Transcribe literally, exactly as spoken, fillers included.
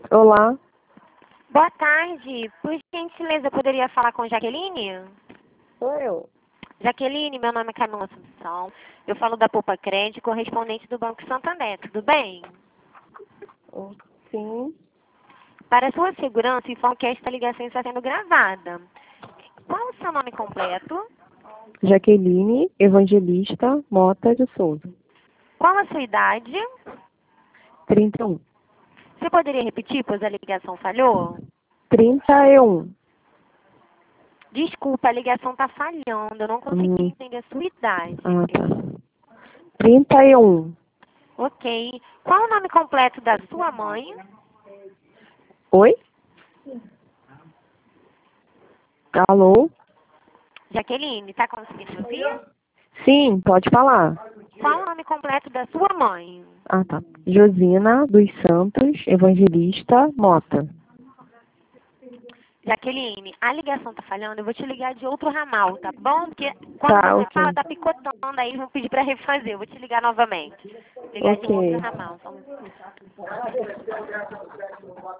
Olá, Boa tarde. Por gentileza, eu poderia falar com Jaqueline? sou eu. Jaqueline, meu nome é Camila Assunção. Eu falo da Poupa Crédito, correspondente do Banco Santander. Tudo bem? Oh, Sim, Para sua segurança, informo que esta ligação está sendo gravada. Qual o seu nome completo? Jaqueline Evangelista Mota de Souza, Qual a sua idade? trinta e um. Você poderia repetir, pois a ligação falhou? trinta e um. Desculpa, a ligação está falhando. Eu não consegui Hum, entender a sua idade. ah, tá. trinta e um. Ok. Qual o nome completo da sua mãe? Oi? Alô? Jaqueline, está conseguindo me ouvir? Sim, pode falar. Qual o nome completo da sua mãe? Ah, tá. Josina dos Santos Evangelista Mota. Jaqueline, a ligação tá falhando, eu vou te ligar de outro ramal, tá bom? Porque quando Tá, você fala, ok. tá picotando, aí eles vão pedir pra refazer. Eu vou te ligar novamente. Ligar de um outro Ok. ramal. Só um